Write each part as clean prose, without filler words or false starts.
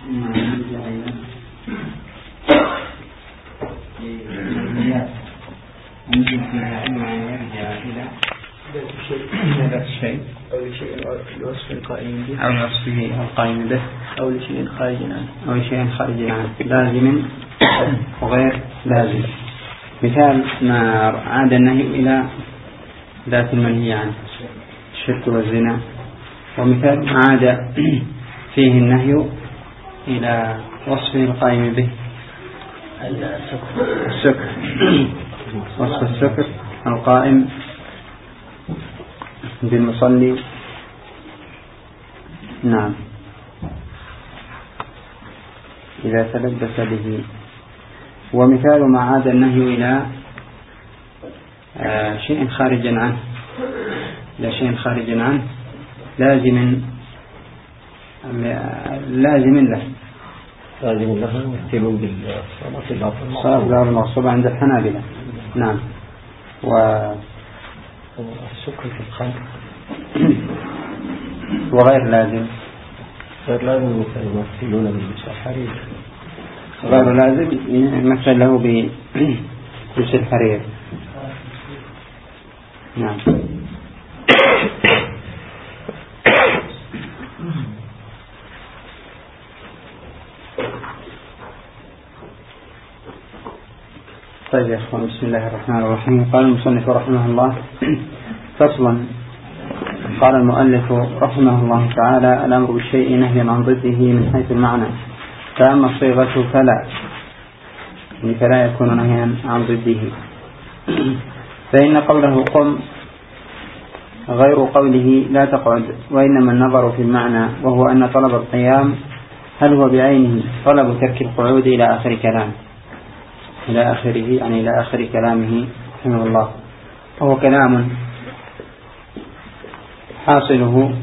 أو لشيء الوصف القائم به، أو لوصفه القائم به، أو لشيء خارج عنه، أو شيء خارج عنه، لازم وغير لازم. مثال ما عاد النهي إلى ذات المنهي عنه، الشرك والزنا. ومثال ما عاد فيه النهي إلى وصفه القائم به، السكر، وصف السكر القائم بالمصلي. نعم، إذا تلبس به. ومثال ما عاد النهي إلى شيء خارج عنه، لا شيء خارج عنه لازم له، لازم له يمثل بالصلاة بالأرض المغصوبة عند الحنابلة. نعم. والسكر في الخمر وغير لازم، غير لازم يمثلون بلبس الحرير، غير لازم يمثل له بلبس الحرير. نعم. طيب يا أخوان، بسم الله الرحمن الرحيم. قال المصنف رحمه الله: فصلا. قال المؤلف رحمه الله تعالى: الأمر بالشيء نهي عن ضده من حيث المعنى، فأما الصيغة فلا يكون نهيا عن ضده، فإن قوله قم غير قوله لا تقعد، وإنما النظر في المعنى، وهو أن طلب القيام هل هو بعينه طلب ترك القعود إلى آخر كلام، إلى آخره، يعني إلى آخر كلامه رحمه الله. وهو كلام حاصله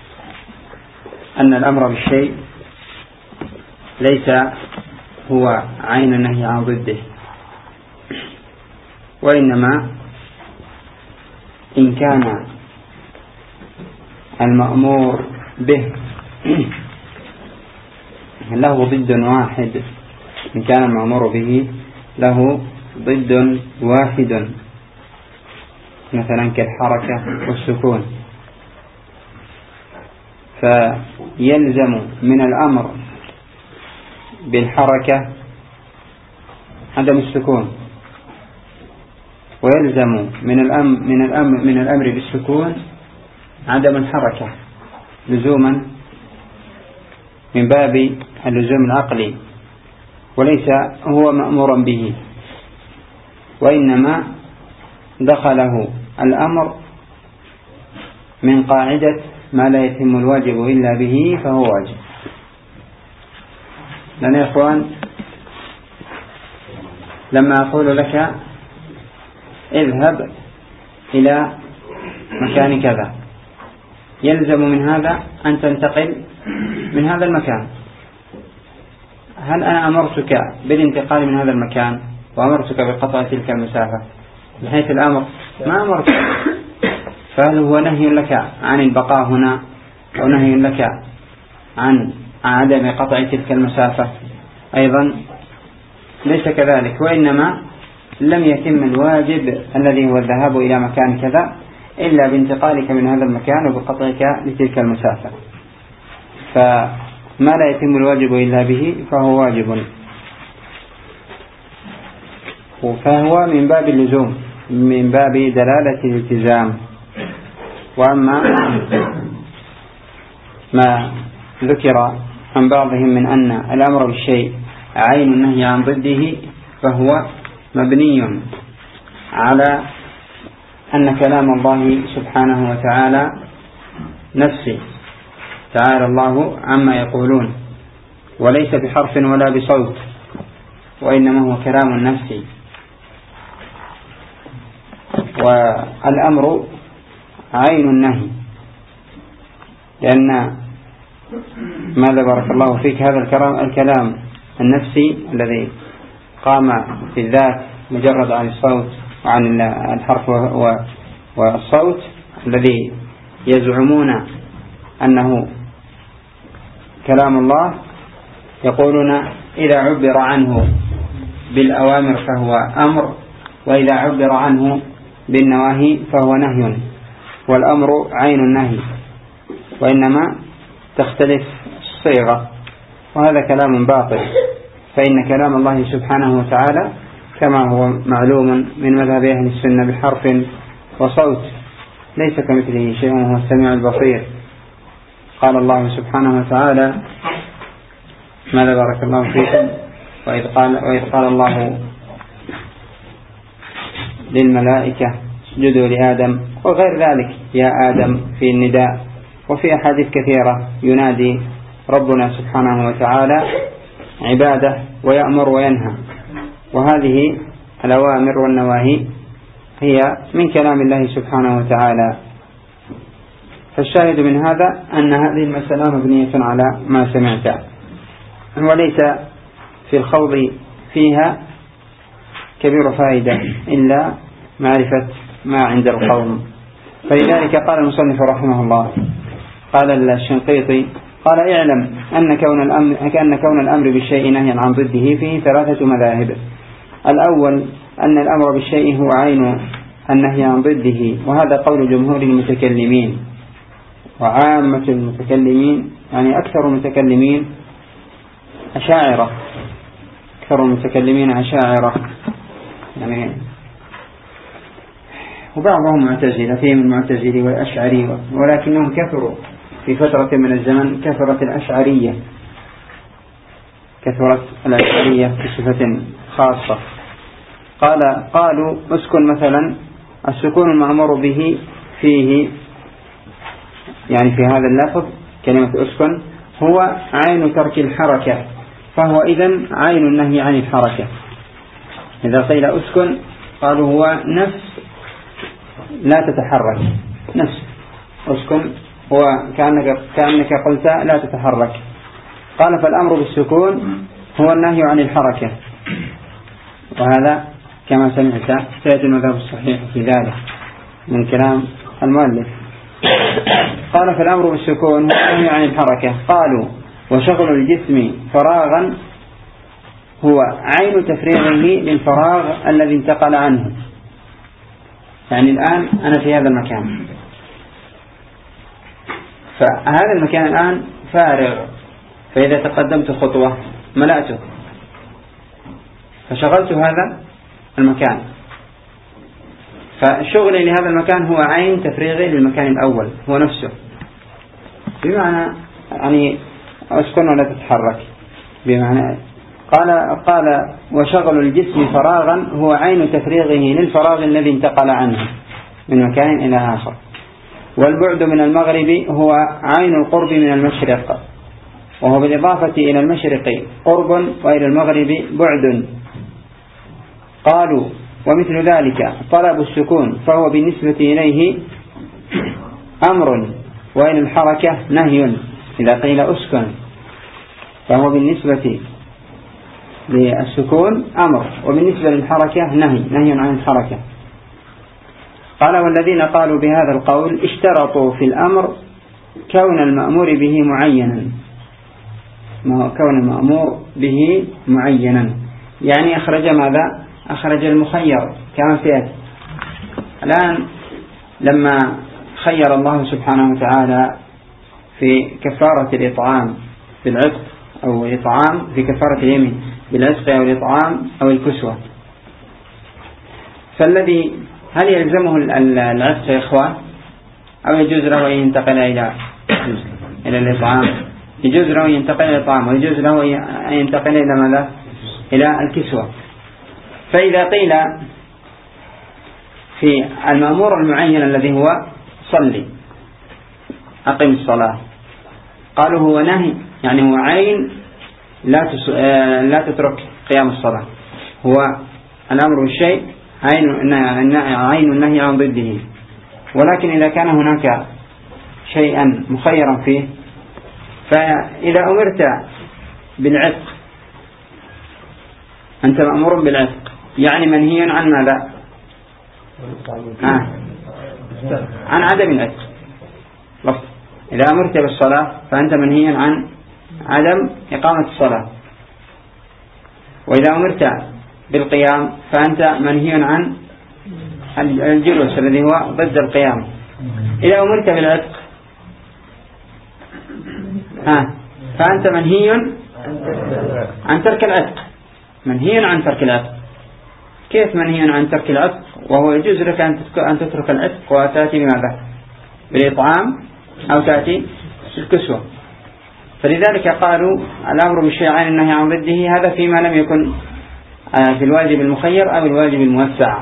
أن الأمر بالشيء ليس هو عين النهي عن ضده، وإنما إن كان المأمور به له ضد واحد، إن كان المأمور به له ضد واحد، مثلا كالحركة والسكون، فيلزم من الأمر بالحركة عدم السكون، ويلزم من الأمر بالسكون عدم الحركة، لزوما من باب اللزوم العقلي، وليس هو مأمورا به، وإنما دخله الأمر من قاعدة ما لا يتم الواجب إلا به فهو واجب. لأن يا إخوان، لما أقول لك اذهب إلى مكان كذا، يلزم من هذا أن تنتقل من هذا المكان. هل أنا أمرتك بالانتقال من هذا المكان وأمرتك بقطع تلك المسافة بحيث الأمر؟ ما أمرتك. فهل هو نهي لك عن البقاء هنا، أو نهي لك عن عدم قطع تلك المسافة؟ أيضا ليس كذلك، وإنما لم يتم الواجب الذي هو الذهاب إلى مكان كذا إلا بانتقالك من هذا المكان وبقطعك لتلك المسافة. فما لا يتم الواجب إلا به فهو واجب، فهو من باب اللزوم، من باب دلالة الالتزام. وأما ما ذكر عن بعضهم من أن الأمر بالشيء عين النهي عن ضده، فهو مبني على أن كلام الله سبحانه وتعالى نفسي، تعالى الله عما يقولون، وليس بحرف ولا بصوت، وإنما هو كلام نفسي. والأمر عين النهي، لأن ماذا بارك الله فيك هذا الكلام النفسي الذي قام في الذات مجرد عن الصوت وعن الحرف والصوت، الذي يزعمون أنه كلام الله، يقولون إذا عبر عنه بالأوامر فهو أمر، وإذا عبر عنه بالنواهي فهو نهي، والأمر عين النهي، وإنما تختلف الصيغة، وهذا كلام باطل. فإن كلام الله سبحانه وتعالى كما هو معلوم من مذهب أهل السنة بحرف وصوت، ليس كمثله شيء وهو السميع البصير. قال الله سبحانه وتعالى: ماذا بارك الله فيكم؟ وإذ قال الله للملائكة اسجدوا لآدم، وغير ذلك يا آدم في النداء. وفي أحاديث كثيرة ينادي ربنا سبحانه وتعالى عباده ويأمر وينهى، وهذه الأوامر والنواهي هي من كلام الله سبحانه وتعالى. فالشاهد من هذا أن هذه المسألة مبنية على ما سمعت، وليس في الخوض فيها كبير فائدة إلا معرفة ما عند القوم. فلذلك قال المصنف رحمه الله، قال الشنقيطي: قال اعلم أن كون الأمر بالشيء نهيا عن ضده فيه ثلاثة مذاهب. الأول أن الأمر بالشيء هو عين النهي عن ضده، وهذا قول جمهور المتكلمين وعامة المتكلمين، يعني أكثر المتكلمين أشاعرة، يعني وبعضهم معتزلة، فيهم المعتزلي والأشعري، ولكنهم كثروا في فترة من الزمن، كثرت الأشعرية بصفة خاصة. قالوا اسكن مثلا، السكون المأمور به فيه، يعني في هذا اللفظ كلمة اسكن، هو عين ترك الحركة، فهو إذن عين النهي عن الحركة. إذا قيل اسكن قالوا هو نفس لا تتحرك، نفس اسكن هو كأنك قلت لا تتحرك. قال فالأمر بالسكون هو النهي عن الحركة، وهذا كما سمعت سيد المذهب الصحيح في ذلك من كلام المؤلف. قال فالأمر بالسكون هو النهي عن الحركة. قالوا وشغل الجسم فراغا هو عين تفريغه للفراغ الذي انتقل عنه. يعني الآن أنا في هذا المكان، فهذا المكان الآن فارغ، فإذا تقدمت خطوة ملأته، فشغلت هذا المكان، فشغلي لهذا المكان هو عين تفريغي للمكان الأول، هو نفسه، بمعنى يعني أسكن ولا تتحرك، بمعنى قال وشغل الجسم فراغا هو عين تفريغه للفراغ الذي انتقل عنه من مكان إلى آخر. والبعد من المغرب هو عين القرب من المشرق، وهو بالإضافة إلى المشرق قرب وإلى المغرب بعد. قالوا ومثل ذلك طلب السكون فهو بالنسبة إليه أمر، وإلى الحركة نهي. إذا قيل أسكن فهو بالنسبة للسكون أمر، وبالنسبة للحركة نهي عن الحركة. قال والذين قالوا بهذا القول اشترطوا في الأمر كون المأمور به معينا، كون المأمور به معينا، يعني أخرج ماذا؟ أخرج المخير كما سيأتي. الآن لما خير الله سبحانه وتعالى في كفارة الإطعام بالعتق أو الإطعام في كفارة اليمين بالعتق أو الإطعام أو الكسوة، فالذي هل يلزمه العتق يا إخوان أو يجوز له أن ينتقل إلى الإطعام؟ يجوز له أن ينتقل إلى الإطعام، ويجوز له أن ينتقل إلى ماذا؟ إلى الكسوة. فإذا قيل في المأمور المعين الذي هو صلي أقم الصلاة، قالوا هو نهي، يعني هو عين لا تترك قيام الصلاة، هو الأمر بالشيء عين النهي عن ضده. ولكن إذا كان هناك شيئا مخيرا فيه، فإذا أمرت بالعتق أنت مأمور بالعتق، يعني منهي عن ماذا؟ عن عدم العتق. إذا أمرت بالصلاة فأنت منهي عن عدم إقامة الصلاة. وإذا أمرت بالقيام فأنت منهي عن الجلوس الذي هو ضد القيام. إذا أمرت بالعتق فأنت منهي عن ترك العتق. منهي عن ترك العتق. كيف منهي عن ترك العتق وهو يجوز لك أن تترك العتق وتأتي بماذا؟ بالإطعام أو تأتي بالكسوة. فلذلك قالوا الأمر بالشيء عن النهي عن ضده هذا فيما لم يكن في الواجب المخير أو الواجب الموسع،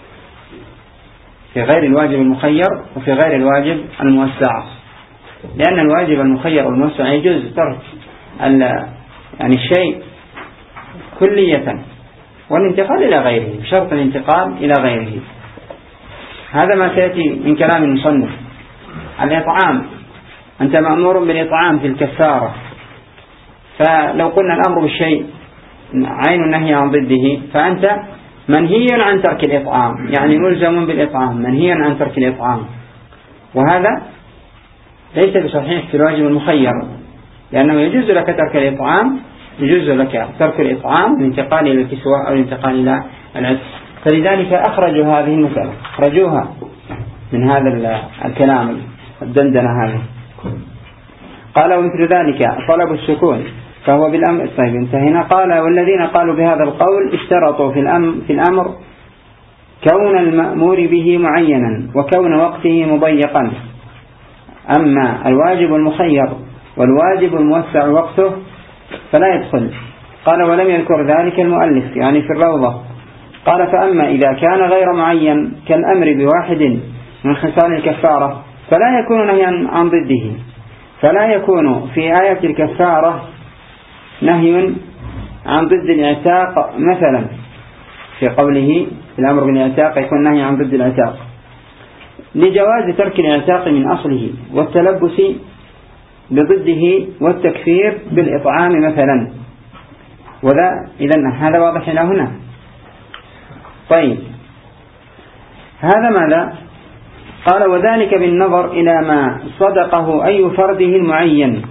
في غير الواجب المخير وفي غير الواجب الموسع. لأن الواجب المخير والموسع يجوز ترك يعني الشيء كلية والانتقال إلى غيره بشرط الانتقال إلى غيره. هذا ما سيأتي من كلام المصنف. الإطعام أنت مأمور بالإطعام في الكفارة، فلو قلنا الأمر بالشيء عين النهي عن ضده فأنت منهي عن ترك الإطعام، يعني ملزم بالإطعام منهي عن ترك الإطعام. وهذا ليس بصحيح في الواجب المخير، لأنه يجوز لك ترك الإطعام، يجوز لك ترك الإطعام والانتقال إلى الكسوة أو الانتقال إلى العتق. فلذلك أخرجوا هذه المسألة، أخرجوها من هذا الكلام الدندنة هذه. قال ومثل ذلك طلب السكون فهو بالأمر. طيب انتهينا. قال والذين قالوا بهذا القول اشترطوا في الأمر كون المأمور به معينا وكون وقته مضيقا. أما الواجب المخير والواجب الموسع وقته فلا يدخل. قال ولم يذكر ذلك المؤلف يعني في الروضة. قال فأما إذا كان غير معين كالأمر بواحد من خصال الكفارة فلا يكون نهيا عن ضده. فلا يكون في آية الكفارة نهي عن ضد الإعتاق مثلا، في قوله في الأمر بالإعتاق يكون نهي عن ضد الإعتاق لجواز ترك الإعتاق من أصله والتلبس بضده والتكفير بالإطعام مثلا. إذن هذا واضح إلى هنا. طيب هذا ماذا؟ قال وذلك بالنظر إلى ما صدقه أي فرده المعين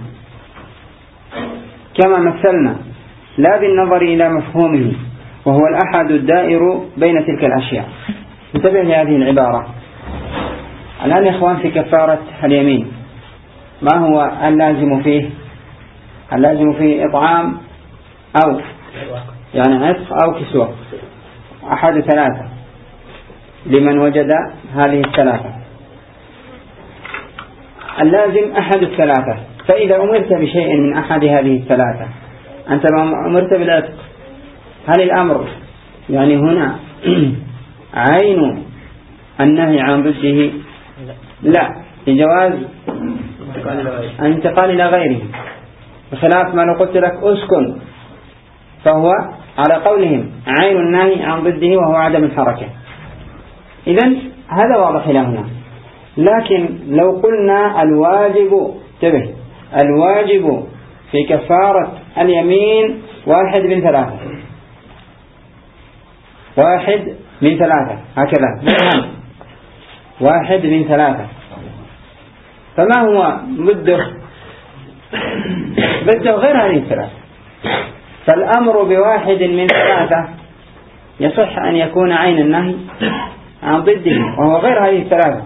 كما مثلنا، لا بالنظر إلى مفهومه وهو الأحد الدائر بين تلك الأشياء. انتبه لهذه العبارة الآن يا إخوان. في كفارة اليمين ما هو اللازم فيه؟ اللازم فيه إطعام أو يعني عتق أو كسوة، أحد ثلاثة لمن وجد هذه الثلاثة. اللازم أحد الثلاثة. فإذا أمرت بشيء من أحد هذه الثلاثة، أنت أمرت بالعتق، هل الأمر يعني هنا عين النهي عن ضده؟ لا، لجواز الانتقال إلى غيره، بخلاف ما لو قلت لك أسكن فهو على قولهم عين النهي عن ضده وهو عدم الحركة. إذن هذا واضح إلى هنا. لكن لو قلنا الواجب في كفارة اليمين واحد من ثلاثة هكذا، واحد من ثلاثة، فما هو ضده غير هذه الثلاثة. فالأمر بواحد من ثلاثة يصح أن يكون عين النهي عن ضده وهو غير هذه الثلاثة.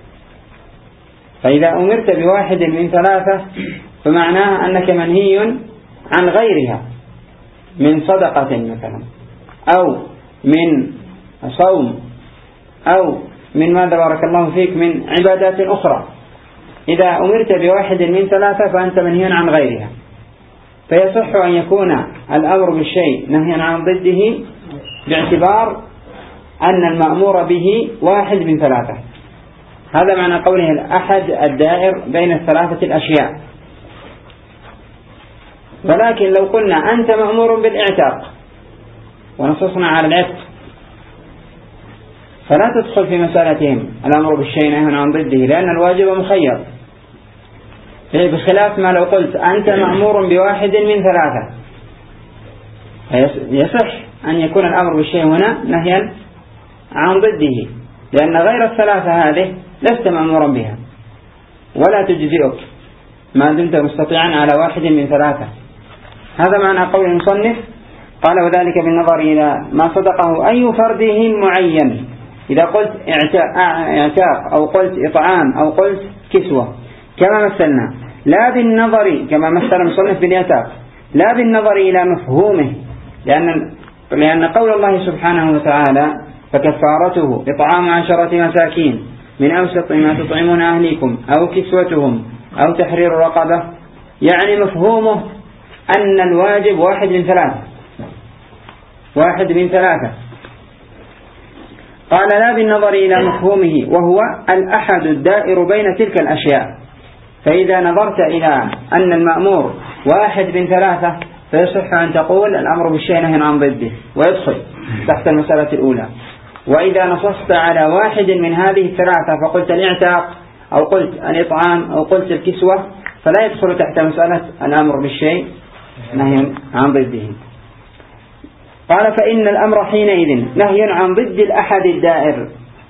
فإذا أمرت بواحد من ثلاثة فمعناه أنك منهي عن غيرها من صدقة مثلا أو من صوم أو من ماذا بارك الله فيك من عبادات أخرى. إذا أمرت بواحد من ثلاثة فأنت منهي عن غيرها، فيصح أن يكون الأمر بالشيء نهيا عن ضده باعتبار أن المأمور به واحد من ثلاثة. هذا معنى قوله الأحد الدائر بين الثلاثة الأشياء. ولكن لو قلنا أنت مأمور بالإعتاق ونصصنا على العتق فلا تدخل في مسألتهم الأمر بالشيء نهي عن ضده، لأن الواجب مخير، بخلاف ما لو قلت أنت مأمور بواحد من ثلاثة، يصح أن يكون الأمر بالشيء هنا نهيا عن ضده، لأن غير الثلاثة هذه لست مأمورا بها ولا تجزئك. ما دمت مستطيعا على واحد من ثلاثة. هذا معنى قول المصنف. قال وذلك بالنظر إلى ما صدقه أي فرده معين. إذا قلت اعتاق أو قلت إطعام أو قلت كسوة كما مثلنا، لا بالنظر كما مثل المصنف بالإعتاق، لا بالنظر إلى مفهومه، لأن قول الله سبحانه وتعالى فكفارته إطعام 10 مساكين من أوسط ما تطعمون أهليكم أو كسوتهم أو تحرير رقبة، يعني مفهومه أن الواجب واحد من ثلاثة. قال لا بالنظر إلى مفهومه وهو الأحد الدائر بين تلك الأشياء. فإذا نظرت إلى أن المأمور واحد من ثلاثة فيصح أن تقول الأمر بالشيء نهي عن ضده ويدخل تحت المسألة الأولى. وإذا نصصت على واحد من هذه الثلاثة فقلت الاعتاق أو قلت الإطعام أو قلت الكسوة فلا يدخل تحت مسألة الأمر بالشيء نهي عن ضده. قال فإن الأمر حينئذ نهي عن ضد الأحد الدائر،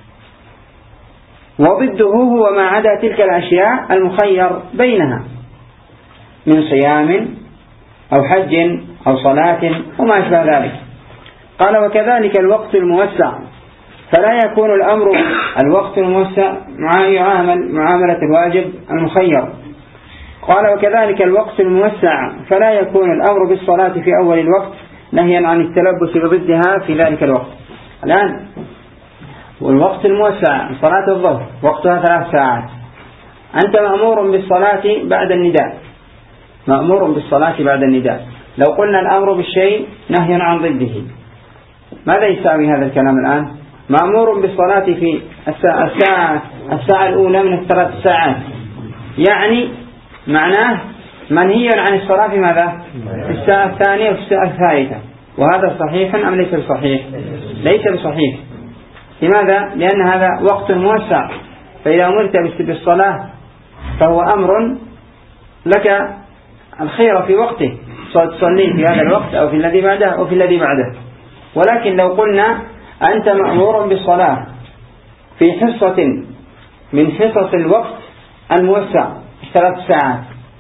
وضده هو ما عدا تلك الأشياء المخير بينها من صيام أو حج أو صلاة وما أشبه ذلك. قال وكذلك الوقت الموسع، فلا يكون الوقت الموسع يعامل معاملة الواجب المخير. قال وكذلك الوقت الموسع فلا يكون الأمر بالصلاة في أول الوقت نهيا عن التلبس بضدها في ذلك الوقت. الآن والوقت الموسع صلاة الظهر وقتها 3 ساعات، أنت مأمور بالصلاة بعد النداء، لو قلنا الأمر بالشيء نهيا عن ضده ماذا يساوي هذا الكلام الآن؟ مأمور بالصلاة في الساعة الأولى من 3 ساعات، يعني معناه منهي عن الصلاة في ماذا؟ في الساعة الثانية وفي الساعة الثالثة. وهذا صحيح أم ليس بصحيح؟ ليس بصحيح. لماذا؟ لأن هذا وقت موسع، فإذا أمرت بالصلاة فهو أمر لك الخير في وقته، تصلي في هذا الوقت أو في الذي بعده أو في الذي بعده. ولكن لو قلنا أنت مأمور بالصلاة في حصة من حصص الوقت الموسع 3 ساعات،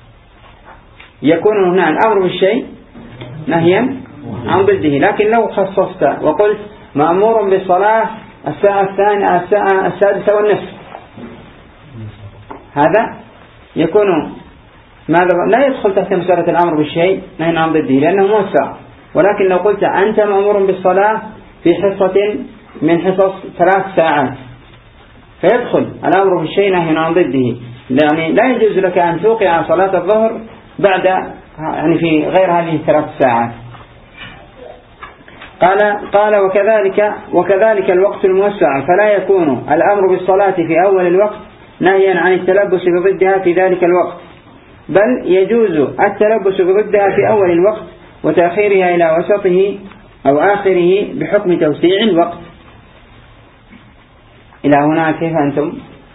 يكون هنا الأمر بالشيء نهيا عن ضده. لكن لو خصصت وقلت مأمور بالصلاة الساعة الثانية الساعة 6:30، هذا يكون ماذا؟ لا يدخل تحت مسألة الأمر بالشيء نهيا عن ضده لأنه موسع. ولكن لو قلت أنت مأمور بالصلاة في حصة من حصص 3 ساعات فيدخل الأمر بالشيء نهيا عن ضده، يعني لا يجوز لك أن توقع صلاة الظهر بعد يعني في غير هذه 3 ساعات. قال وكذلك الوقت الموسع فلا يكون الأمر بالصلاة في أول الوقت نهيا عن التلبس بضدها في ذلك الوقت، بل يجوز التلبس بضدها في أول الوقت وتأخيرها إلى وسطه أو آخره بحكم توسيع الوقت. إلى هنا كيف أنتم؟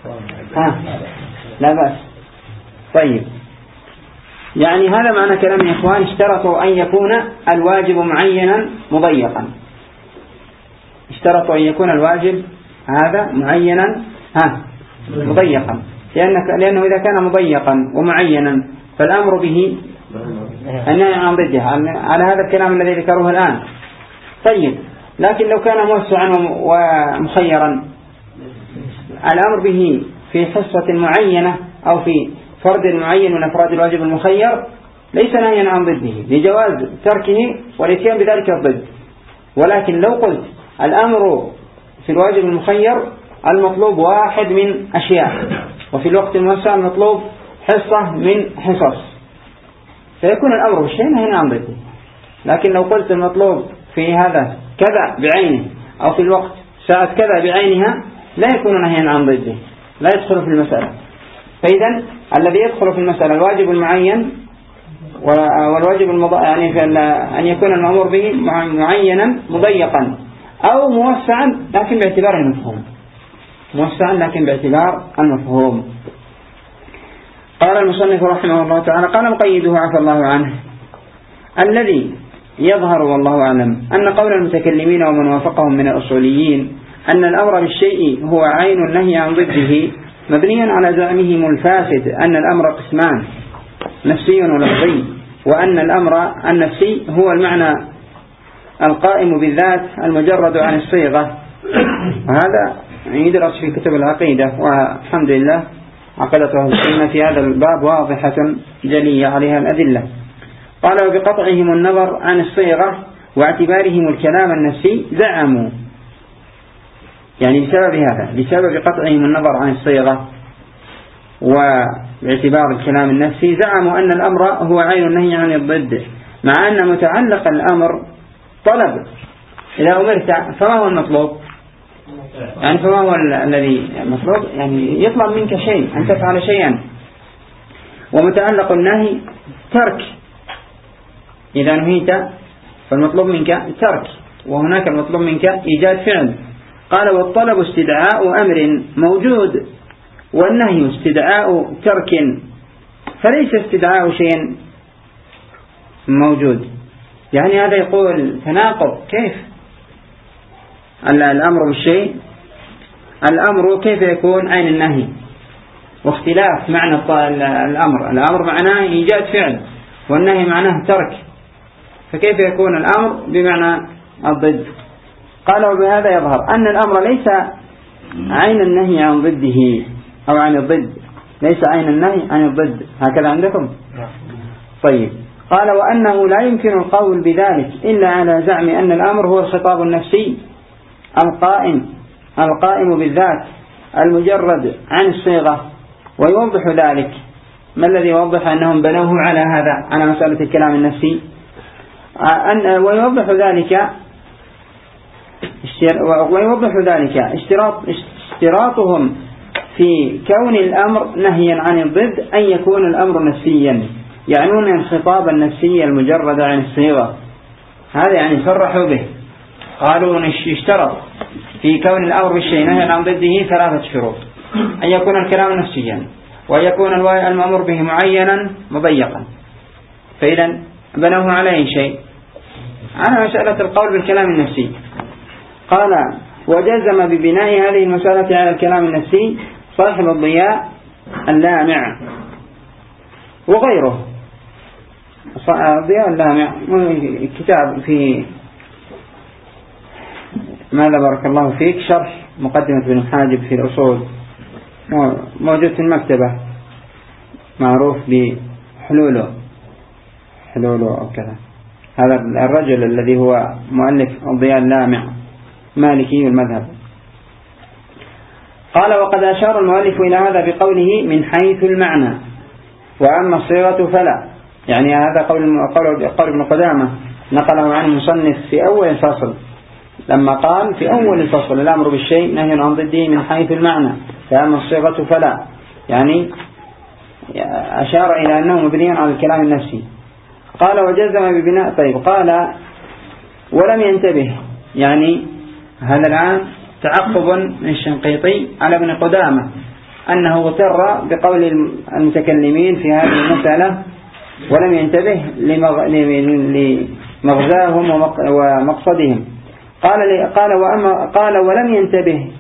لا بأس. طيب، يعني هذا معنى كلام الإخوان، اشترطوا أن يكون الواجب معينا مضيقا، اشترطوا أن يكون الواجب هذا معينا مضيقا، لأنه إذا كان مضيقا ومعينا فالأمر به النهي عن ضده على هذا الكلام الذي ذكروه الآن. طيب، لكن لو كان موسعا ومخيرا الأمر به في حصة معينة أو في فرد معين من أفراد الواجب المخير ليس نهيا عن ضده لجواز تركه والاتيان بذلك الضد. ولكن لو قلت الأمر في الواجب المخير المطلوب واحد من أشياء وفي الوقت الموسع المطلوب حصة من حصص فيكون الأمر بالشيء نهيا عن ضده. لكن لو قلت المطلوب في هذا كذا بعينه أو في الوقت ساعة كذا بعينها لا يكون نهيا عن ضده، لا يدخل في المسألة. فإذا الذي يدخل في المسألة الواجب المعين والواجب يعني أن يكون المأمور به معينا مضيقا أو موسعا لكن باعتبار المفهوم. قال المصنف رحمه الله تعالى قال مقيده عفى الله عنه الذي يظهر والله أعلم أن قول المتكلمين ومن وافقهم من الأصوليين أن الأمر بالشيء هو عين النهي عن ضده مبنيا على زعمهم الفاسد أن الأمر قسمان، نفسي ولفظي، وأن الأمر النفسي هو المعنى القائم بالذات المجرد عن الصيغة. وهذا يدرس في كتب العقيدة، والحمد لله عقيدة أهل السنة في هذا الباب واضحة جلية عليها الأدلة. قال وبقطعهم النظر عن الصيغة واعتبارهم الكلام النفسي زعموا، يعني بسبب هذا، بسبب قطعهم النظر عن الصيغة واعتبار الكلام النفسي، زعموا أن الأمر هو عين النهي عن الضد، مع أن متعلق الأمر طلب. إذا أمرت فما هو المطلوب؟ يعني فما هو الذي مطلوب؟ يعني يطلب منك شيء، أن تفعل شيئا. ومتعلق النهي ترك، إذا نهيت فالمطلوب منك ترك، وهناك المطلوب منك إيجاد فعل. قال والطلب استدعاء أمر موجود، والنهي استدعاء ترك، فليس استدعاء شيء موجود. يعني هذا يقول تناقض. كيف الأمر بالشيء، الأمر كيف يكون عين النهي، واختلاف معنى الأمر معناه إيجاد فعل، والنهي معناه ترك، فكيف يكون الأمر بمعنى الضد؟ قال وبهذا يظهر أن الأمر ليس عين النهي عن ضده أو عن الضد، ليس عين النهي عن الضد، هكذا عندكم؟ طيب. قال وأنه لا يمكن القول بذلك إلا على زعم أن الأمر هو الخطاب النفسي القائم بالذات المجرد عن الصيغة. ويوضح ذلك، ما الذي يوضح أنهم بنوه على هذا، على مسألة الكلام النفسي؟ ويوضح ذلك اشتراطهم في كون الأمر نهيا عن الضد أن يكون الأمر نفسيا، يعنون الخطاب النفسي المجرد عن الصيغة. هذا يعني صرحوا به، قالوا اشترط في كون الأمر بالشيء نهيا عن ضده 3 شروط: أن يكون الكلام نفسيا، وأن يكون المأمور به معينا مضيقا. فإذا بنوه على أي شيء؟ على مسألة القول بالكلام النفسي. قال وجزم ببناء هذه المسألة على الكلام النفسي صاحب الضياء اللامع وغيره. الضياء اللامع كتاب في ماذا بارك الله فيك، شرح مقدمة ابن حاجب في الأصول، موجود في المكتبة، معروف بحلوله أو كذا. هذا الرجل الذي هو مؤلف الضياء اللامع مالكي المذهب. قال وقد أشار المؤلف إلى هذا بقوله من حيث المعنى، وأما الصيغة فلا. يعني هذا قول ابن قدامة نقله عن المصنف في أول الفصل، لما قال في أول الفصل الأمر بالشيء نهي عن ضده من حيث المعنى، فأما الصيغة فلا، يعني أشار إلى أنه مبني على الكلام النفسي. قال وجزم ببناء. طيب. قال ولم ينتبه، يعني هذا الآن تعقب من الشنقيطي على ابن قدامة أنه اغتر بقول المتكلمين في هذه المسألة ولم ينتبه لمغزاهم ومقصدهم. قال ولم ينتبه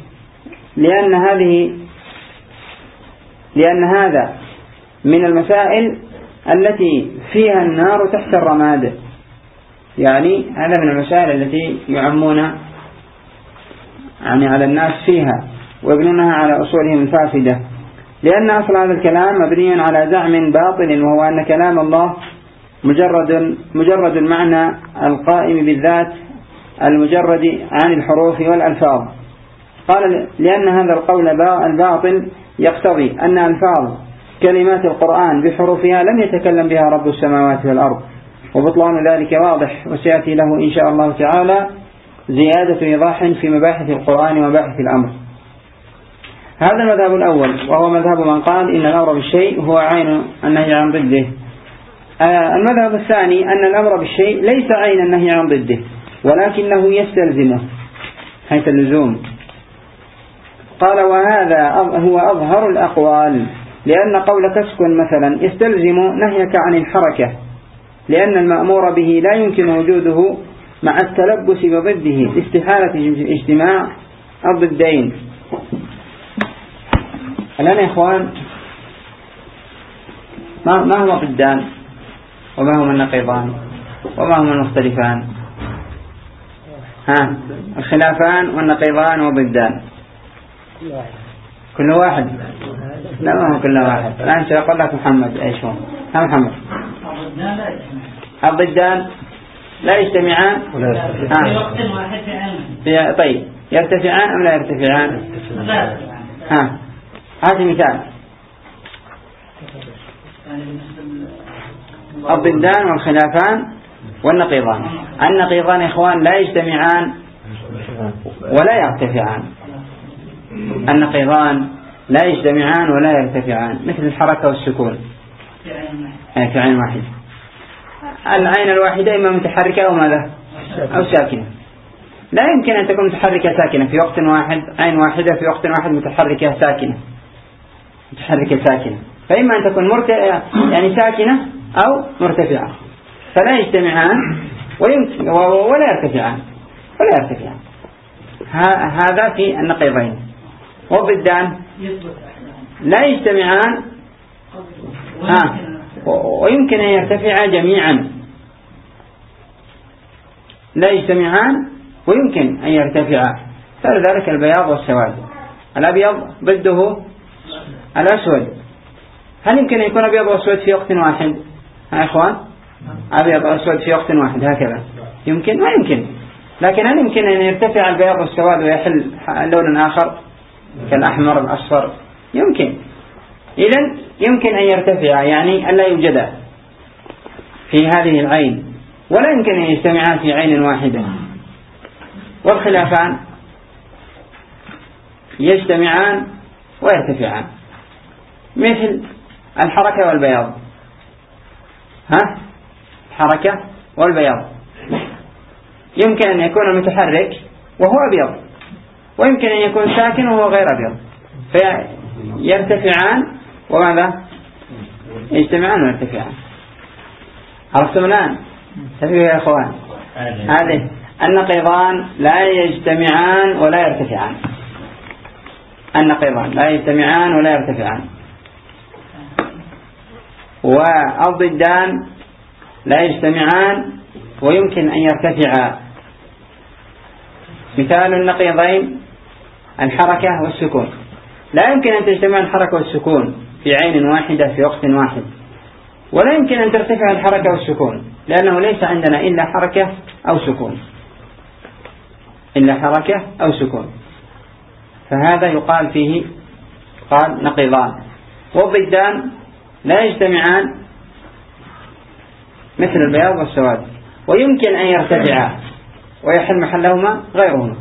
لأن هذا من المسائل التي فيها النار تحت الرماد، يعني هذا من المسائل التي يعمون يعني على الناس فيها ويبنونها على أصولهم الفاسدة، لأن أصل هذا الكلام مبني على زعم باطل، وهو أن كلام الله مجرد المعنى القائم بالذات المجرد عن الحروف والألفاظ. قال لأن هذا القول الباطل يقتضي أن ألفاظ كلمات القرآن بحروفها لم يتكلم بها رب السماوات والأرض، وبطلان ذلك واضح، وسيأتي له إن شاء الله تعالى زيادة إيضاح في مباحث القرآن ومباحث الأمر. هذا المذهب الأول، وهو مذهب من قال إن الأمر بالشيء هو عين النهي عن ضده. المذهب الثاني أن الأمر بالشيء ليس عين النهي عن ضده، ولكنه يستلزمه حيث اللزوم. قال وهذا هو أظهر الأقوال، لأن قولك اسكن مثلا يستلزم نهيك عن الحركة، لأن المأمور به لا يمكن وجوده مع التلبس بضده استحالة اجتماع الضدين. الآن يا إخوان ما هما ضدان وما هما النقيضان وما هما المختلفان؟ الخلافان والنقيضان وضدان كل واحد؟ لا ما هو كل واحد. الآن سأقول لك محمد ايش هو؟ محمد الضدان لا يجتمعان في وقت واحد في طيب يرتفعان أم لا يرتفعان؟ هذا مثال. الضدان والخلافان والنقيضان. النقيضان إخوان لا يجتمعان ولا يرتفعان. النقيضان لا يجتمعان ولا يرتفعان مثل الحركة والسكون في عين واحدة. العين الواحدة إما متحركة أو ماذا أو ساكنة. لا يمكن أن تكون متحركة ساكنة في وقت واحد. عين واحدة في وقت واحد متحركة ساكنة فإما أن تكون يعني ساكنة أو مرتفعة فلا يجتمعان ولا يرتفعان هذا في النقيضين. والضدان لا يجتمعان ويمكن أن يرتفعا جميعا. لا يجتمعان ويمكن أن يرتفعا. فلذلك البياض والسواد. الأبيض ضده الأسود. هل يمكن أن يكون أبيض وأسود في وقت واحد يا إخوان؟ أبيض وأسود في وقت واحد هكذا يمكن؟ ما يمكن. لكن هل يمكن أن يرتفع البياض والسواد ويحل لون آخر كالأحمر الأصفر؟ يمكن. إذن يمكن أن يرتفع يعني ألا يوجد في هذه العين ولا يمكن أن يجتمعان في عين واحدة. والخلافان يجتمعان ويرتفعان مثل الحركة والبياض. الحركة والبياض يمكن أن يكون متحرك وهو أبيض ويمكن أن يكون ساكن وهو غير أبيض فيرتفعان وماذا يجتمعان ويرتفعان. عرفتم الآن؟ تفكروا يا أخوان هذه النقيضان لا يجتمعان ولا يرتفعان. النقيضان لا يجتمعان ولا يرتفعان. والضدان لا يجتمعان ويمكن أن يرتفعا. مثال النقيضين الحركة والسكون. لا يمكن أن تجتمع الحركة والسكون في عين واحدة في وقت واحد ولا يمكن أن ترتفع الحركة والسكون لأنه ليس عندنا إلا حركة أو سكون فهذا يقال فيه قال نقيضان. والضدان لا يجتمعان مثل البياض والسواد ويمكن أن يرتفعا ويحل محلهما غيرهما.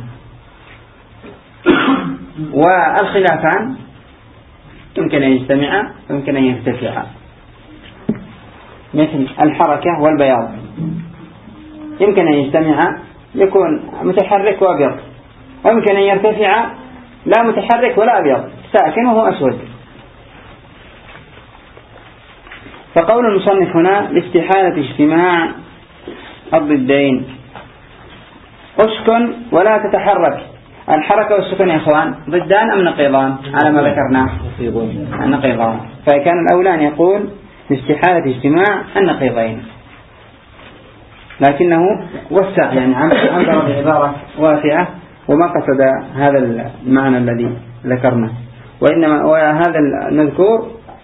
والخلافان يمكن أن يجتمعا ويمكن أن يرتفعا مثل الحركة والبياض. يمكن أن يجتمعا يكون متحرك وأبيض ويمكن أن يرتفعا لا متحرك ولا أبيض ساكن وهو أسود. فقول المصنف هنا لاستحالة اجتماع الضدين. اسكن ولا تتحرك. الحركة والسكن يا إخوان ضدان أم نقيضان على ما ذكرنا؟ نقيضان. فكان الأولى أن يقول لاستحالة اجتماع النقيضين لكنه وسع يعني عبر بعبارة واسعة وما قصد هذا المعنى الذي ذكرنا وهذا المذكور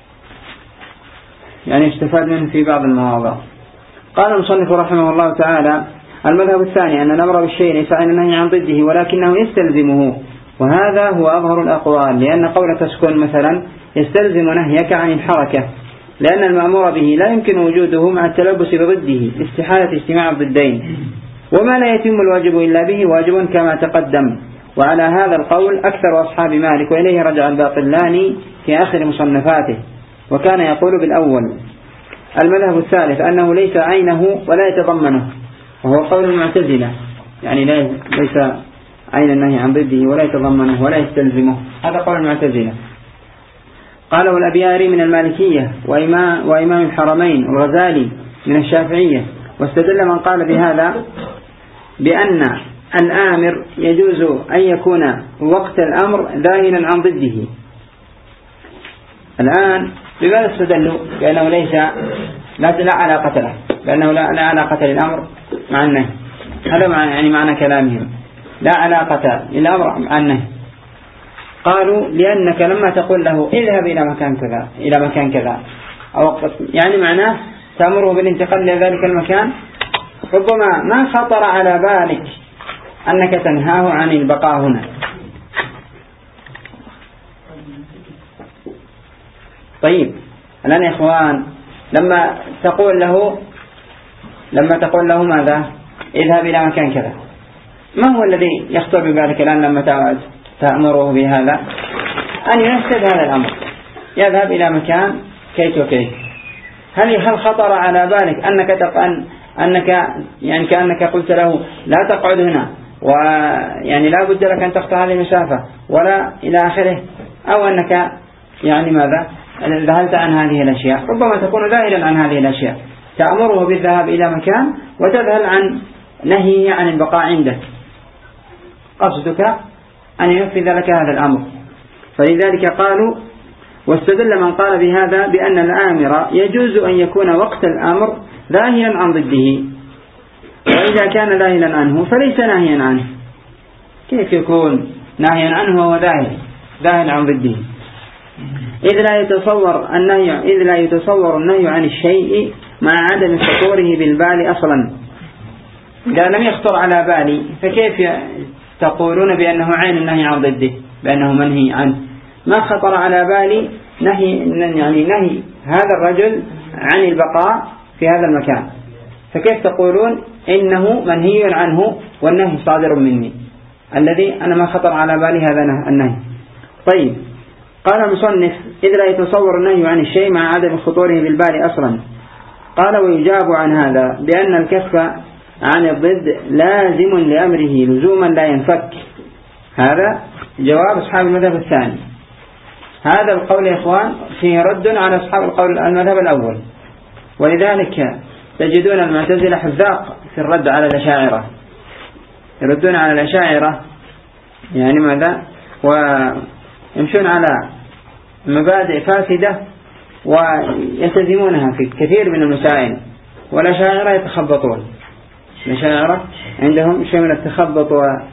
يعني استفاد منه في بعض المواضع. قال المصنف رحمه الله تعالى المذهب الثاني أن الأمر بالشيء ليس عن النهي عن ضده ولكنه يستلزمه وهذا هو أظهر الأقوال لأن قول تسكن مثلا يستلزم نهيك عن الحركة لأن المأمور به لا يمكن وجوده مع التلبس بضده استحالة اجتماع الضدين وما لا يتم الواجب إلا به واجب كما تقدم. وعلى هذا القول أكثر أصحاب مالك وإليه رجع الباقلاني في آخر مصنفاته وكان يقول بالأول. المذهب الثالث أنه ليس عينه ولا يتضمنه وهو قول المعتزلة يعني ليس عين النهي عن ضده ولا يتضمنه ولا يستلزمه. هذا قول المعتزلة. قاله الأبياري من المالكية وإمام الحرمين والغزالي من الشافعية. واستدل من قال بهذا بأن الآمر يجوز أن يكون وقت الأمر ذاهلا عن ضده. الآن بماذا استدلوا؟ بأنه لا علاقة له، لأنه لا علاقة للأمر مع النهي. هذا يعني معنى كلامهم، لا علاقة للأمر مع النهي. قالوا لأنك لما تقول له اذهب إلى مكان كذا أو يعني معناه تأمره بالانتقال إلى ذلك المكان، ربما ما خطر على بالك أنك تنهاه عن البقاء هنا. طيب الآن يا إخوان، لما تقول له ماذا؟ اذهب إلى مكان كذا، ما هو الذي يخطر ببالك الآن لما تأمره بهذا؟ أن ينفذ هذا الأمر، يذهب إلى مكان كيت وكيت. هل خطر على بالك أنك يعني كأنك قلت له لا تقعد هنا، ويعني لا بد لك أن تقطع هذه المسافة ولا إلى آخره، أو أنك يعني ماذا ذهلت عن هذه الأشياء؟ ربما تكون ذاهلا عن هذه الأشياء، تأمره بالذهاب إلى مكان وتذهل عن نهيه عن البقاء عندك، قصدك أن ينفذ لك هذا الأمر. فلذلك قالوا، واستدل من قال بهذا بأن الآمر يجوز أن يكون وقت الأمر ذاهلا عن ضده، وإذا كان ذاهلا عنه فليس ناهيا عنه. كيف يكون ناهيا عنه وهو ذاهل عن ضده؟ إذ لا يتصور النهي عن الشيء مع عدم خطوره بالبال أصلا. إذا لم يخطر على بالي فكيف تقولون بأنه عين النهي عن ضده، بأنه منهي عنه؟ ما خطر على بالي نهي هذا الرجل عن البقاء في هذا المكان، فكيف تقولون إنه منهي عنه والنهي صادر مني الذي أنا ما خطر على بالي هذا النهي؟ طيب قال المصنف: إذ لا يتصور النهي عن الشيء مع عدم خطوره بالبال أصلا. قال: ويجاب عن هذا بأن الكف عن الضد لازم لأمره لزوما لا ينفك. هذا جواب أصحاب المذهب الثاني. هذا القول يا إخوان فيه رد على أصحاب المذهب الأول، ولذلك تجدون المعتزلة حذاق في الرد على الأشاعرة، يردون على الأشاعرة يعني ماذا؟ ويمشون على مبادئ فاسدة ويلتزمونها في كثير من المسائل، والأشاعرة يتخبطون. الأشاعرة عندهم شيء من التخبط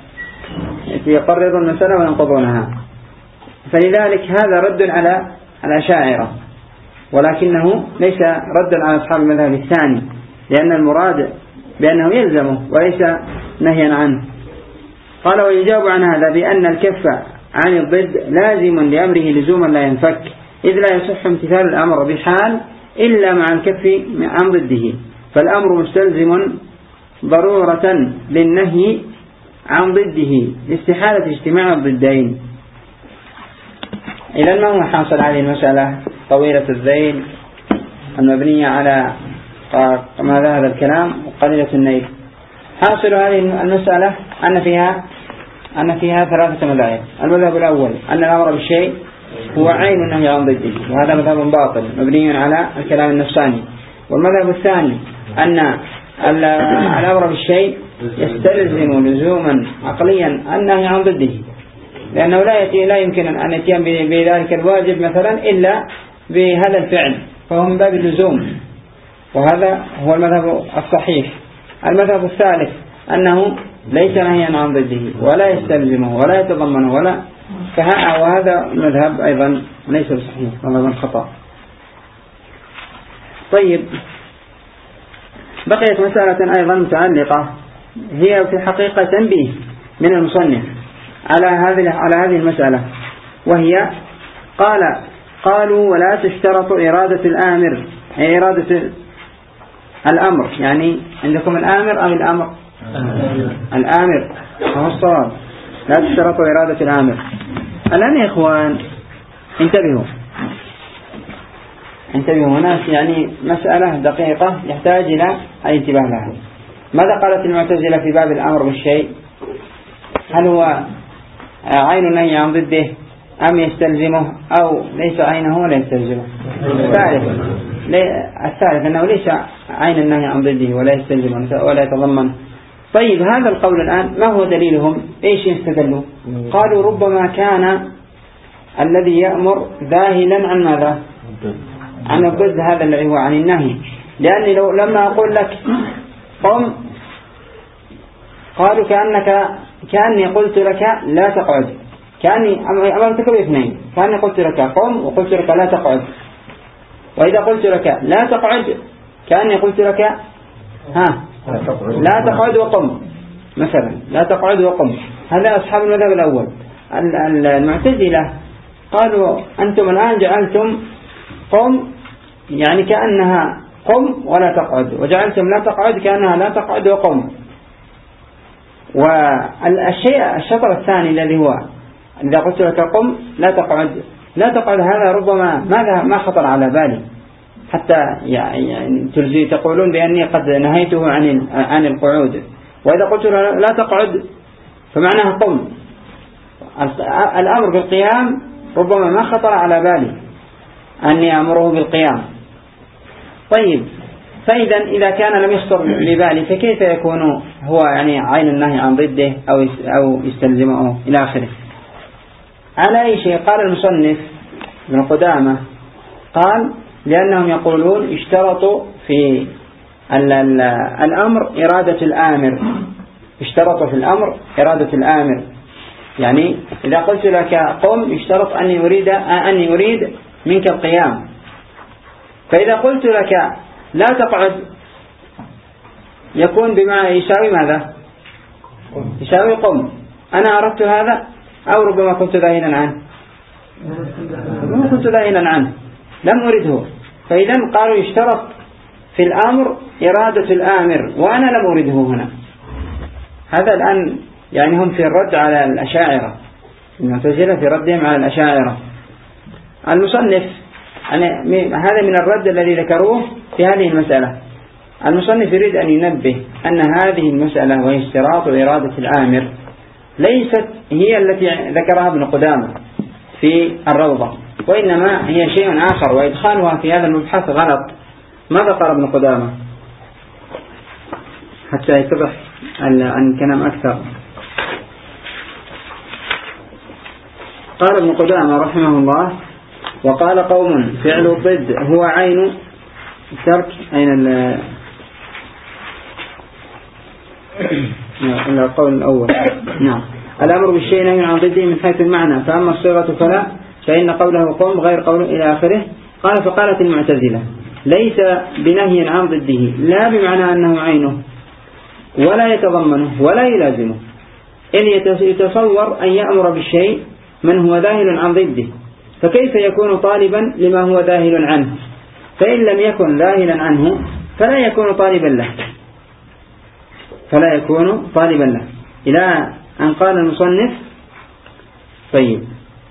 ويقررون المسألة وينقضونها، فلذلك هذا رد على الأشاعرة، ولكنه ليس ردا على أصحاب المذهب الثاني، لأن المراد بأنه يلزمه وليس نهيا عنه. قال: ويجاب عن هذا بأن الكف عن الضد لازم لأمره لزوما لا ينفك، إذ لا يصح امتثال الأمر بحال إلا مع الكف عن ضده، فالأمر مستلزم ضرورة للنهي عن ضده لاستحالة اجتماع الضدين. إذا ما هو حاصل هذه المسألة طويلة الذيل المبنية على ماذا هذا الكلام وقليلة النيل؟ حاصل هذه المسألة أن فيها ثلاثة مذاهب. المذهب الأول أن الأمر بالشيء هو عين النهي عن ضده، وهذا مذهب باطل مبني على الكلام النفساني. والمذهب الثاني أن الأمر بالشيء يستلزم لزوما عقليا النهي عن ضده، لأنه لا يمكن أن يتيم بذلك الواجب مثلا إلا بهذا الفعل، فهو من باب اللزوم، وهذا هو المذهب الصحيح. المذهب الثالث أنه ليس نهيا عن ضده ولا يستلزمه ولا يتضمنه وهذا المذهب أيضا ليس بصحيح، والله خطأ. طيب بقيت مسألة أيضا متعلقة، هي في حقيقة تنبيه من المصنف على هذه المسألة، وهي قالوا: ولا تشترط إرادة الآمر، أي إرادة الأمر، يعني عندكم الآمر أو الأمر؟ الآمر هو الصواب، لا تشترط إرادة الآمر. الآن يا إخوان انتبهوا هنا، يعني مسألة دقيقة يحتاج إلى الانتباه لها. ماذا قالت المعتزلة في باب الأمر بالشيء؟ هل هو عين النهي عن ضده أم يستلزمه أو ليس عينه ولا يستلزمه؟ الثالث أنه ليس عين النهي عن ضده ولا يستلزمه ولا يتضمن. طيب هذا القول الآن ما هو دليلهم؟ إيش يستدلوا؟ قالوا: ربما كان الذي يأمر ذاهلا عن ماذا؟ عن الضد هذا الذي هو عن النهي. لأني لما أقول لك قم قالوا كأني قلت لك لا تقعد، كأني أمرتك باثنين، كأني قلت لك قم وقلت لك لا تقعد. وإذا قلت لك لا تقعد كأني قلت لك لا تقعد وقم مثلا، لا تقعد وقم. هذا أصحاب المذهب الأول. المعتزلة قالوا أنتم الآن جعلتم قم يعني كأنها قم ولا تقعد، وجعلتم لا تقعد كأنها لا تقعد وقم. الشطر الثاني الذي هو إذا قلت لك قم لا تقعد هذا ربما ما خطر على بالي، حتى يعني تقولون بأني قد نهيته عن القعود. وإذا قلت لا تقعد فمعناها قم. الأمر بالقيام ربما ما خطر على بالي أني أمره بالقيام. طيب، فإذا إذا كان لم يخطر ببالي فكيف يكون هو يعني عين النهي عن ضده أو يستلزمه إلى آخره. على أي شيء؟ قال المصنف ابن قدامة قال لأنهم يقولون اشترطوا في الأمر إرادة الآمر، اشترطوا في الأمر إرادة الآمر. يعني إذا قلت لك قم اشترط أني أريد منك القيام. فإذا قلت لك لا تقعد يكون بما يساوي ماذا؟ يساوي قم. أنا أردت هذا أو ربما كنت ذاهلا عنه؟ ما كنت ذاهلا عنه، لم أرده. فإذا قالوا يشترط في الأمر إرادة الآمر وأنا لم أرده هنا. هذا الآن يعني هم في الرد على الأشاعرة، المعتزلة في ردهم على الأشاعرة. المصنف هذا من الرد الذي ذكروه في هذه المسألة. المصنف يريد أن ينبه أن هذه المسألة وهي اشتراط إرادة الآمر ليست هي التي ذكرها ابن قدامة في الروضة، وإنما هي شيء آخر، وإدخالها في هذا المبحث غلط. ما ذكر ابن قدامة حتى يتضح عن كلام أكثر؟ قال ابن قدامة رحمه الله: وقال قوم فعل الضد هو عين ترك القول الأول. نعم، الأمر بالشيء نهي عن ضده من حيث المعنى، فأما الصيغة فلا، فإن قوله قم غير قوله إلى آخره. قال فقالت المعتزلة ليس بنهي عن ضده، لا بمعنى أنه عينه ولا يتضمنه ولا يلازمه، إذ يتصور أن يأمر بالشيء من هو ذاهل عن ضده، فكيف يكون طالبا لما هو ذاهل عنه؟ فإن لم يكن ذاهلا عنه فلا يكون طالبا له، إلى أن قال المصنف. طيب،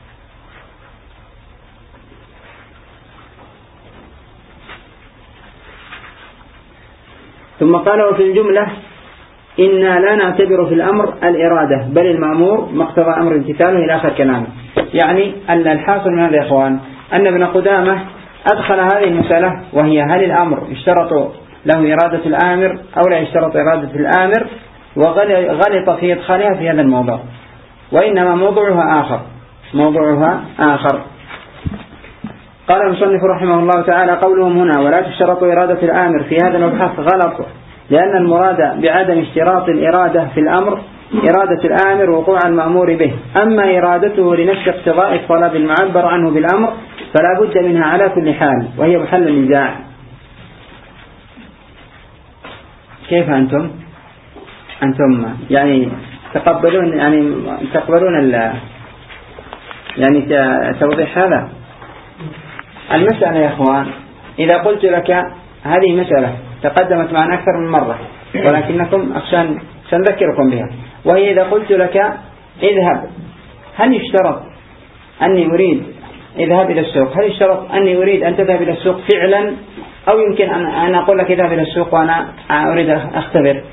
ثم قال وفي الجملة إنا لا نعتبر في الأمر الإرادة بل المأمور ما اقتضى أمر امتثاله إلى آخر كلامه. يعني أن الحاصل من هذا يا إخوان أن ابن قدامة أدخل هذه المسألة، وهي هل الأمر يشترط له إرادة الآمر أو لا يشترط إرادة الآمر، وغلط في إدخالها في هذا الموضوع، وإنما موضوعها آخر. قال المصنف رحمه الله تعالى: قولهم هنا ولا تشترط إرادة الآمر في هذا المبحث غلط، لأن المراد بعدم اشتراط الإرادة في الأمر إرادة الآمر وقوع المأمور به، أما إرادته لنفس اقتضاء الطلب المعبر عنه بالأمر فلا بد منها على كل حال، وهي محل النزاع. كيف أنتم يعني تقبلون توضيح هذا المسألة يا إخوان؟ إذا قلت لك هذه مسألة تقدمت معنا أكثر من مرة، ولكنكم سنذكركم بها، وهي إذا قلت لك اذهب، هل يشترط أني أريد اذهب إلى السوق؟ هل يشترط أني أريد أن تذهب إلى السوق فعلا، أو يمكن أن أقول لك اذهب إلى السوق وأنا أريد أختبر؟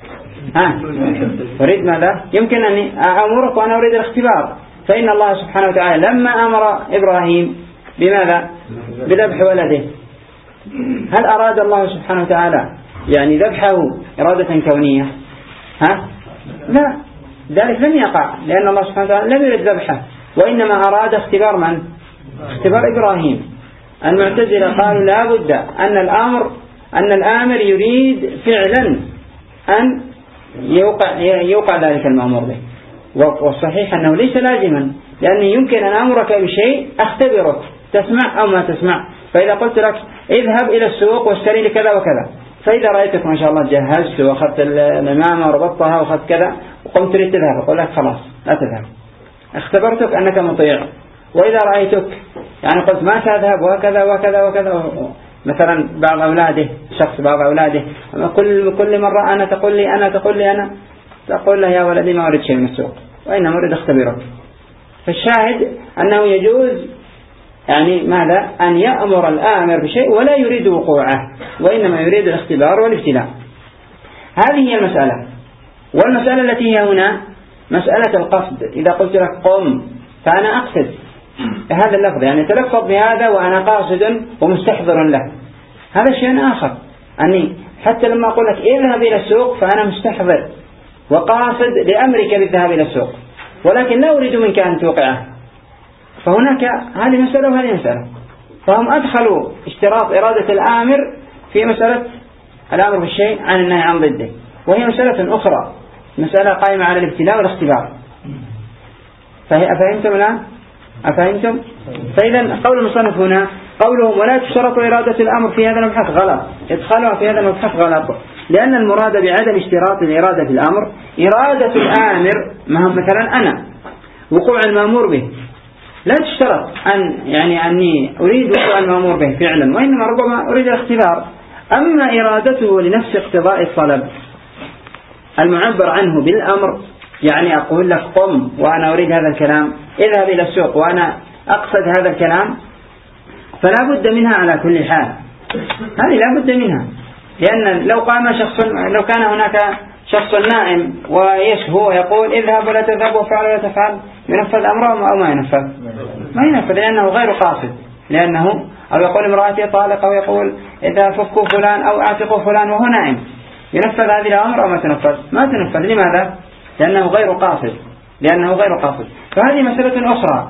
أريد ماذا؟ يمكن أن أمرك وأنا أريد الاختبار. فإن الله سبحانه وتعالى لما أمر إبراهيم بماذا؟ بذبح ولده، هل أراد الله سبحانه وتعالى يعني ذبحه إرادة كونية؟ لا، ذلك لم يقع، لأن الله سبحانه وتعالى لم يرد ذبحه، وإنما أراد اختبار من؟ اختبار إبراهيم. المعتزلة قالوا لا بد أن الآمر يريد فعلا أن يوقع ذلك المأمور به، والصحيح أنه ليس لازما، لأنه يمكن أن أمرك بشيء أختبرك تسمع أو ما تسمع. فإذا قلت لك اذهب إلى السوق واشتري لي كذا وكذا، فإذا رأيتك ما شاء الله جهزت وأخذت الإمامة وربطتها وأخذت كذا وقمت تريد تذهب، أقول لك خلاص لا تذهب، اختبرتك أنك مطيع. وإذا رأيتك يعني قلت ما تذهب وكذا وكذا وكذا، مثلا بعض أولاده، بعض أولاده كل مرة أنا تقول لي أنا تقول له يا ولدي ما أريد شيء من السوق، وإنما أريد أختبرك. فالشاهد أنه يجوز يعني ماذا؟ أن يأمر الآمر بشيء ولا يريد وقوعه، وإنما يريد الاختبار والابتلاء. هذه هي المسألة. والمسألة التي هي هنا مسألة القصد. إذا قلت لك قم فأنا أقصد هذا اللفظ، يعني تلفظ بهذا وأنا قاصد ومستحضر له، هذا شيء آخر. أني حتى لما أقول لك اذهب إلى السوق فأنا مستحضر وقاصد لأمرك بالذهاب إلى السوق، ولكن لا أريد منك أن توقعه. فهناك هذه مسألة وهذه مسألة. فهم أدخلوا اشتراط إرادة الآمر في مسألة الأمر بالشيء عن النهي عن ضده، وهي مسألة أخرى، مسألة قائمة على الابتلاء والاختبار. أفهمتم الآن؟ أفهمتم؟ فإذا قول المصنف هنا قولهم ولا تشترط إرادة الأمر في هذا المبحث غلط، إدخالها في هذا المبحث غلط، لأن المراد بعدم اشتراط الإرادة في الأمر إرادة الآمر، مثلا أنا وقوع المأمور به لا تشترط أني أريد وقوع المأمور به فعلا، وإنما ربما أريد الاختبار. أما إرادته لنفس اقتضاء الطلب المعبر عنه بالأمر، يعني أقول لك قم وأنا أريد هذا الكلام، اذهب إلى السوق وأنا أقصد هذا الكلام، فلا بد منها على كل حال. هذه لا بد منها، لأن لو كان هناك شخص نائم ويشهو ويقول اذهب ولا تذهب وفعل ولا تفعل، ينفذ أمره أو ما ينفذ؟ ما ينفذ، لأنه غير قاصد، أو يقول امرأتي طالقة ويقول إذا فكوا فلان أو اعتقوا فلان وهو نائم، ينفذ هذه الأمر أو ما تنفذ؟ ما تنفذ. لماذا؟ لأنه غير قاصد. فهذه مسألة أخرى.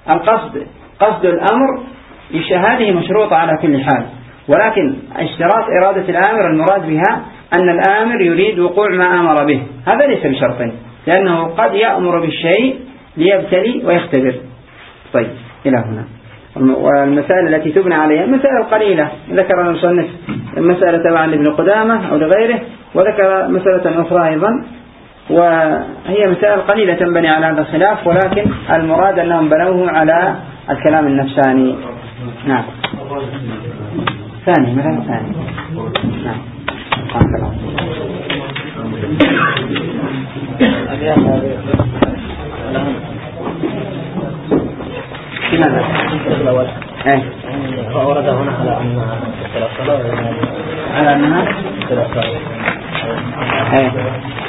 قصد الأمر هذه مشروطة على كل حال، ولكن اشتراط إرادة الآمر المراد بها أن الآمر يريد وقوع ما أمر به، هذا ليس بشرط، لأنه قد يأمر بالشيء ليبتلي ويختبر. طيب إلى هنا. والمسائل التي تبنى عليها مسائل قليلة، ذكر المصنف مسألة تبعا لابن قدامة أو لغيره، وذكر مسألة أخرى أيضا، وهي مسائل قليلة تنبني على هذا الخلاف، ولكن المراد أنهم بنوه على الكلام النفساني. نعم. ثاني. نعم. لماذا؟ ورد هنا على أنها على أنها